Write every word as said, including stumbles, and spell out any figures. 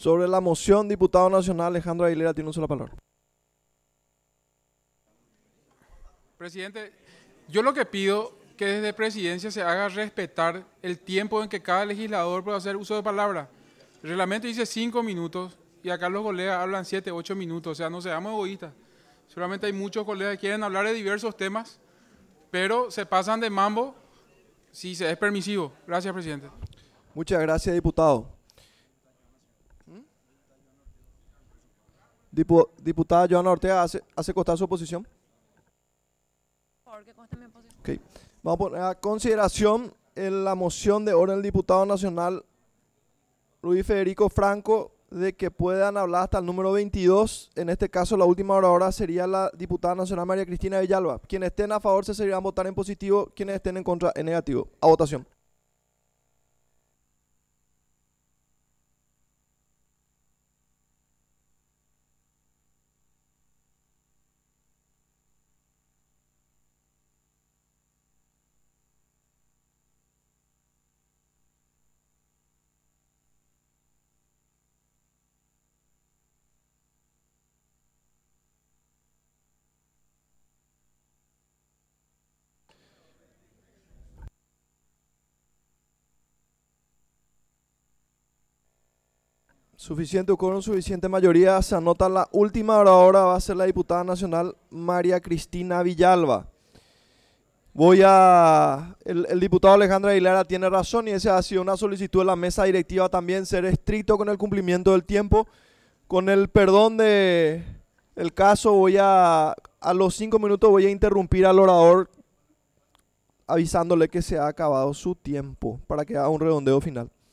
Sobre la moción, diputado nacional Alejandro Aguilera tiene una sola palabra. Presidente, yo lo que pido que desde Presidencia se haga respetar el tiempo en que cada legislador puede hacer uso de palabra. El reglamento dice cinco minutos y acá los colegas hablan siete, ocho minutos, o sea, no seamos egoístas. Seguramente hay muchos colegas que quieren hablar de diversos temas, pero se pasan de mambo si se es permisivo. Gracias, presidente. Muchas gracias, diputado. Dipu- diputada Joana Ortega, ¿hace, hace constar su oposición? Por favor, que conste mi oposición. Okay. Vamos a poner a consideración en la moción de orden del diputado nacional Luis Federico Franco de que puedan hablar hasta el número veintidós. En este caso, la última oradora sería la diputada nacional María Cristina Villalba. Quienes estén a favor se seguirán votar en positivo, quienes estén en contra en negativo. A votación. Suficiente con suficiente mayoría. Se anota la última oradora, va a ser la diputada nacional María Cristina Villalba. Voy a... El, el diputado Alejandro Aguilera tiene razón y esa ha sido una solicitud de la mesa directiva también, ser estricto con el cumplimiento del tiempo. Con el perdón de el caso, voy a... A los cinco minutos voy a interrumpir al orador avisándole que se ha acabado su tiempo para que haga un redondeo final.